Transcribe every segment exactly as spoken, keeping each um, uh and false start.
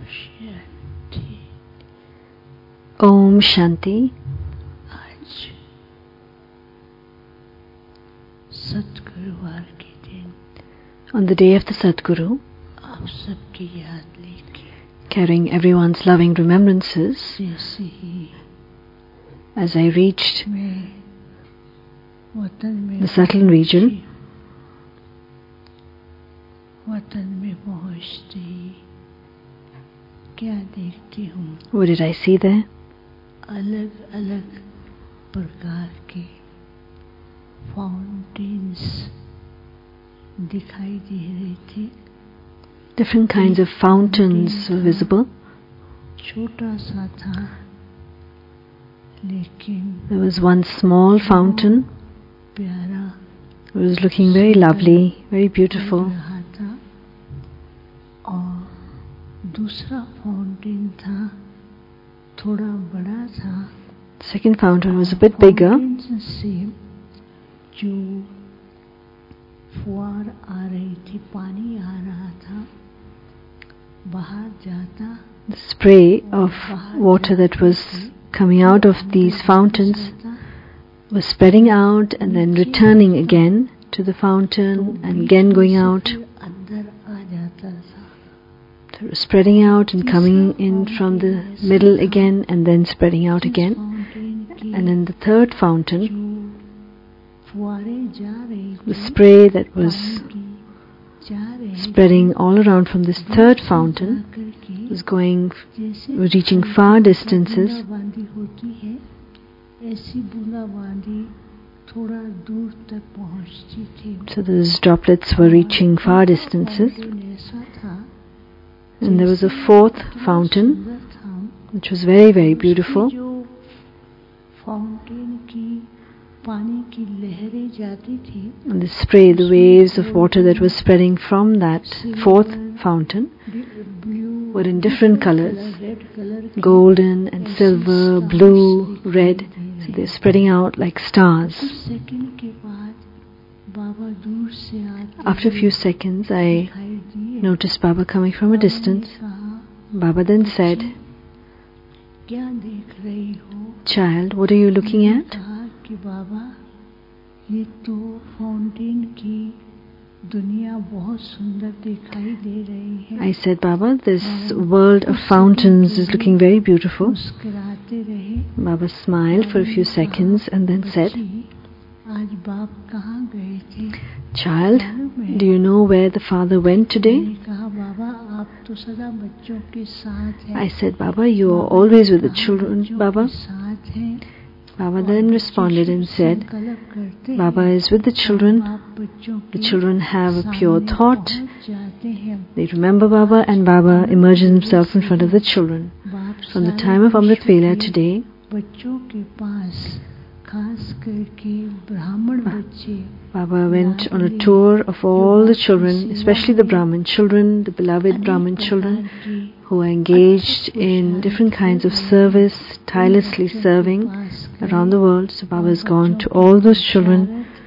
Om Shanti. आज सतगुरुवार के दिन, on the day of the Sadguru, आप सबकी याद लेके, carrying everyone's loving remembrances, जैसे ही as I reached मैं वतन में the Sattlan region, वतन में पहुंचते ही क्या देखती हूँ, what did I see there? अलग अलग प्रकार के फाउंटेन्स दिखाई दे रहे थे. Different kinds of fountains were visible. छोटा सा था, लेकिन There was one small fountain. प्यारा It was looking very lovely, very beautiful. लग रहा था. और दूसरा फाउंटेन था, थोड़ा बड़ा था. The second fountain was a bit bigger. Fountain से जो फुहार आ रही थी, पानी आ रहा था, बाहर जाता. The spray of water that was coming out of these fountains was spreading out and then returning again to the fountain and again going out. अंदर आ जाता था. So it was spreading out and coming in from the middle again and then spreading out again. And in the third fountain, फुहारें जा रही the थी, spray that was जा रही spreading all around from this third fountain करके was going, जैसे was reaching far distances. बूंदाबांदी होती है, ऐसी बूंदाबांदी थोड़ा दूर तक पहुंचती थी. So those droplets were reaching far distances. Fountain ऐसा था, And there was a fourth fountain सुंदर था. which was very, very beautiful. जो फाउंटेन की पानी की लहरें जाती थी, And the spray, the waves of water that was spreading from that fourth fountain blue were in different colors, red colour की golden and silver, blue, red. So they're spreading out like stars. Second के बाद बाबा दूर से आते After a few seconds, I दिखाई दिए. noticed Baba coming from a distance. कहा, Baba then said, क्या देख रही हो? "Child, what are you looking at?" कहा कि बाबा, ये तो फाउंटेन की दुनिया बहुत सुंदर दिखाई दे रही है. I said, "Baba, this world of fountains is looking very beautiful." मुस्कुराते रहे. Baba smiled for a few seconds and then said, बच्ची, आज बाप कहाँ गए थे? "Child, do you know where the father went today?" मैंने कहा, बाबा आप तो सदा बच्चों के साथ हैं. I said, "Baba, you are always with the children, बच्चों Baba." के साथ हैं. Baba then responded and said, संकल्प करते हैं. "Baba is with the children. आप बच्चों The के children have a pure सामने thought. पहुंच जाते हैं. They remember Baba, and Baba emerges himself in front of the children." बाप From the सारे time of Amrit विश्व Vela के today, बच्चों के पास, खास करके ब्राह्मण बच्चे, Baba went on a tour of all the children, especially the Brahmin children, the beloved Brahmin children, who are engaged in different kinds of service, tirelessly serving around the world. So Baba has gone to all those children,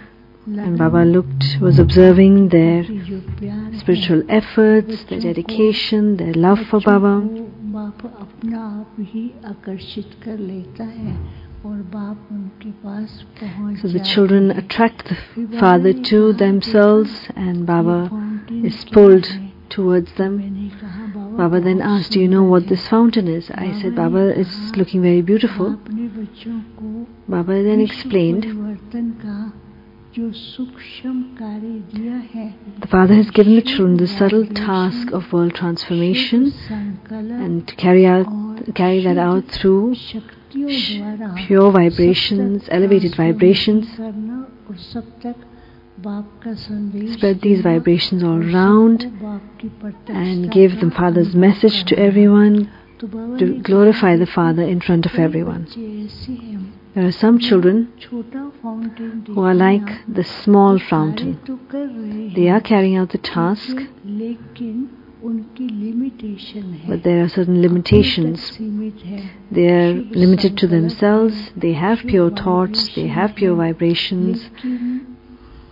and Baba looked, was observing their spiritual efforts, their dedication, their love for Baba. बाप अपना आप ही आकर्षित कर लेता है और बाप उनके पास पहुंच So the जाते children हैं. attract the Father to themselves, and Baba is pulled towards them. मैंने कहा, बाबा Baba then asked, "Do you know what this fountain is?" I said, "Baba, it's looking very beautiful." अपने बच्चों को Baba then विश्व explained, परिवर्तन का जो सूक्ष्म कार्य दिया है, the Father has given the children the subtle task of world transformation, संकल्प and to carry out, carry that out through शक्तियों द्वारा pure vibrations, elevated vibrations, करना और सब तक बाप का संदेश spread these देना vibrations all और around, सबको बाप की प्रत्यक्षता and give the का Father's अनुभव message to करना. everyone, तो बाबा to ने glorify the कहा, Father in front of कई everyone. बच्चे ऐसे हैं, There are some children छोटा fountain who are like the small fountain. तो कर रहे They हैं, are carrying out the task, लेकिन उनकी लिमिटेशन है, but there are certain limitations. सीमित है. They are limited to themselves, they have pure thoughts, they have pure vibrations, लेकिन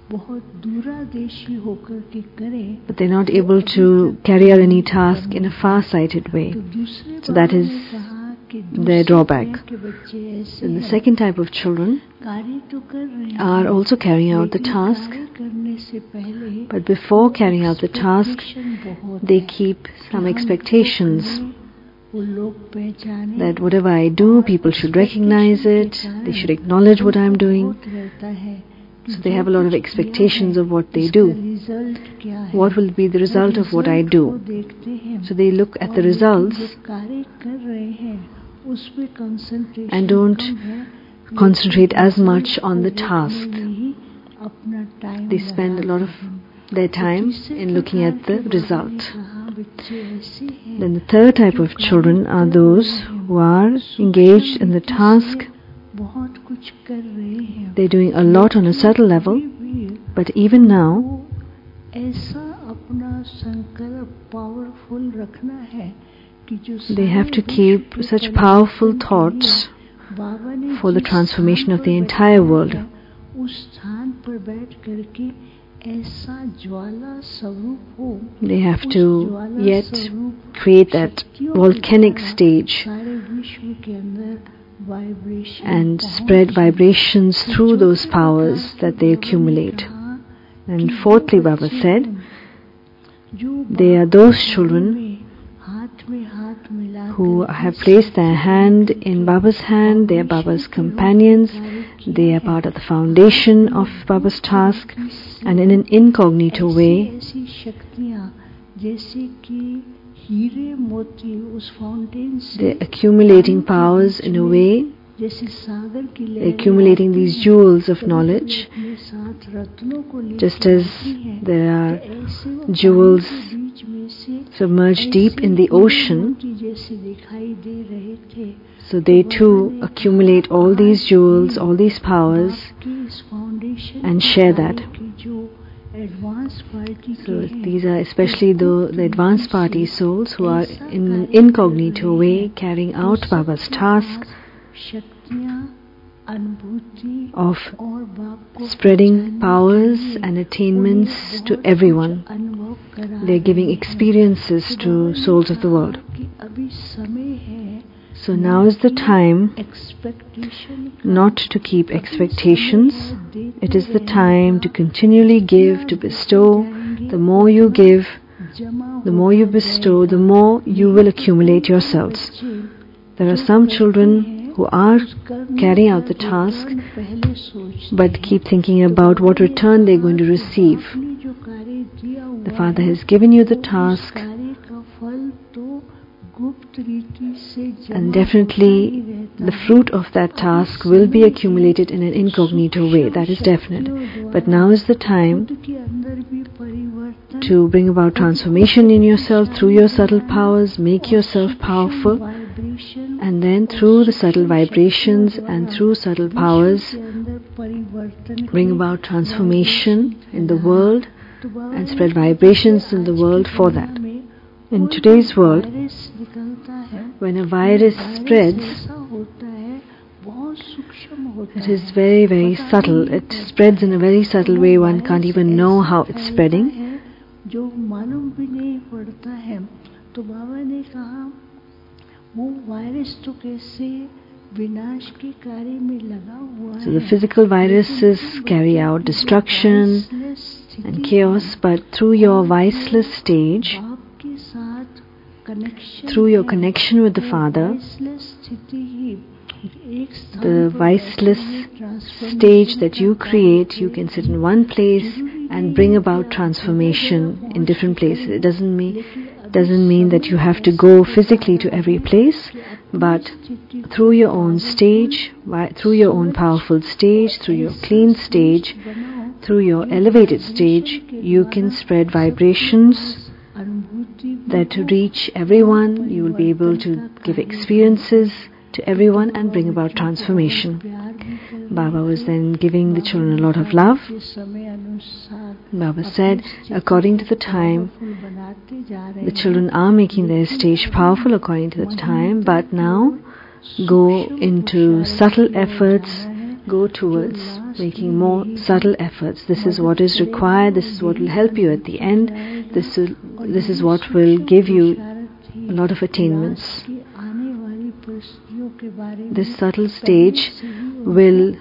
बहुत दूरदर्शी होकर के करें, but they're not able to carry out any task in a far-sighted way. तो दूसरे So that बाबा is ने कहा कि their दूसरे drawback. तरह के बच्चे ऐसे And the हैं, second type of children कार्य तो कर रहे हैं, are also carrying out the लेकिन task, कार्य करने से पहले but before carrying out the task, expectation बहुत they है keep कि some हम expectations जो करें, वो लोग पहचानें, that whatever I do, people should recognize it, they should acknowledge what I'm doing. बहुत रहता है कि So they have a जो lot of कुछ expectations किया of what है, they इसका do. result क्या है? What will be the result of what I result को do? देखते हैं, So they look at the और लेकिन results जो कार्य कर रहे हैं, उस पे concentration and don't कम है, concentrate लेकिन as much result on को the देखने task. में ही अपना time They spend a lot of लगाते हैं। their time तीसरे in looking प्रकार at the के बाबा ने result. कहा, बच्चे ऐसे हैं Then the third type of children are those who are engaged in the task. बहुत कुछ कर रहे हैं, They're doing a lot on a subtle level, but even now वो ऐसा अपना संकल्प पावरफुल रखना है कि जो they have to keep such powerful thoughts for the transformation of the entire world. उस स्थान पर बैठ करके ऐसा ज्वाला स्वरूप हो, They have उस to ज्वाला yet स्वरूप create that शक्तियों की volcanic तरह stage सारे विश्व के अंदर vibration and पहुंच spread जाए। vibrations through those चौथे powers प्रकार that के they बाबा ने accumulate. कहा And कि fourthly, वो Baba बच्चे said, हैं जो they are बाप those के children में हाथ में हाथ मिला who करके have placed their hand in Baba's hand. They are Baba's companions. They are part of the foundation of Baba's task, and in an incognito way, ऐसी शक्तियाँ जैसे कि हीरे मोती उस फाउंटेन से they're accumulating powers in a way, जैसे सागर की they're लहरें accumulating आती these हैं, jewels of कभी-कभी knowledge, अपने साथ रत्नों को लेकर just as आती हैं, there are कि ऐसे वो jewels पानी के बीच में से submerged deep in the ऐसे ocean. मोती जैसे दिखाई दे रहे थे। So they too accumulate all these jewels, all these powers, बाप की इस फाउंडेशन and के share कार्य that. की जो एडवांस पार्टी So के हैं, these are especially the, the advanced party souls who are in an incognito way carrying out Baba's task शक्तियाँ अनुभूति of और बाप को spreading पहचानने powers के लिए and attainments उन्हें to बहुत everyone. कुछ अनुभव करा They're giving रहे हैं। experiences तो to बाबा ने souls of the कहा world. कि अभी समय है So now is the time expectation का, not to keep अभी expectations. समय है देते It is the रहने time का, to continually give, to bestow. The more you give, जमा the more you होता bestow, the जाएगा। more you will accumulate yourselves. बच्चे There are जो some करते children हैं, who are उस करने carrying का out the task, return पहले सोचते but हैं। keep thinking तो about what बाबा ने return they're going to कहा कि receive. बाप ने जो कार्य दिया हुआ The Father है, has given you the वो उस task, कार्य का फल तो गुप्त रीति से जमा and होता ही definitely रहता the है। fruit of that task will be accumulated in an incognito way. That is definite. But now is the time खुद के अंदर भी परिवर्तन to bring about transformation in yourself through your subtle powers, make yourself powerful, vibration and then through the subtle vibrations and through subtle powers, के अंदर परिवर्तन bring के about transformation in the world तो बाबा and ने spread कहा, vibrations in the आज की world for दुनिया that. में In कोई today's भी world, वायरस निकलता है, when a virus virus spreads, ऐसा होता है, बहुत सूक्ष्म होता it है, is very, very पता subtle. नहीं It पड़ता spreads in a very है। subtle वो way. One can't virus even know ऐसा how it's फैलता spreading. है, जो मालूम भी नहीं पड़ता है। तो बाबा ने कहा वो वायरस तो कैसे विनाश के कार्य में लगा हुआ So the है, physical viruses carry out destruction and chaos, but through your viceless stage, बाप के साथ connection through your है, connection with the वो Father, viceless स्थिति ही एक स्थान the पर viceless बैठे transformation stage that का you कार्य create, you can करेगी। sit in one place जरूरी and नहीं bring है about कि आप transformation जगह-जगह in different पहुंच places. के It doesn't mean लेकिन अभी doesn't mean that you समय have to ऐसा go होता physically to है every कि place, अपनी but स्थिति को through your own powerful stage, wi- through your own स्वच्छ powerful stage, through your ऐसा clean श्रेष्ठ stage, बनाओ through your जो elevated vibration stage, के you द्वारा can spread सबके vibrations पास अनुभूति भी that हो reach और everyone. You will be able परिवर्तन to का give कार्य भी experiences to everyone हो। and bring about बच्चों को transformation. बहुत प्यार भी कर रहे Baba was थे। then giving the Baba children a ने lot of कहा love. कि समय अनुसार Baba अपनी said, स्थिति according को to the time, powerful बनाते जा रहे the हैं। children are making their लेकिन stage अभी powerful according to the time, महिमा but की now ओर go सूक्ष्म into पुरुषार्थ subtle की ओर efforts, जाना है। go towards making more subtle efforts. This is what is required. This is what will help you at the end. This will, this is what will give you a lot of attainments. This subtle stage will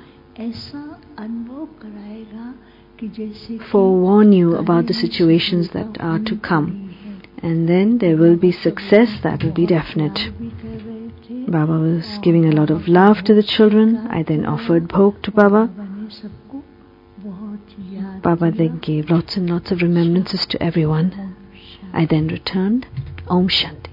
forewarn you about the situations that are to come. And then there will be success that will be definite. Baba was giving a lot of love to the children. I then offered bhog to Baba. Baba then gave lots and lots of remembrances to everyone. I then returned. Om Shanti.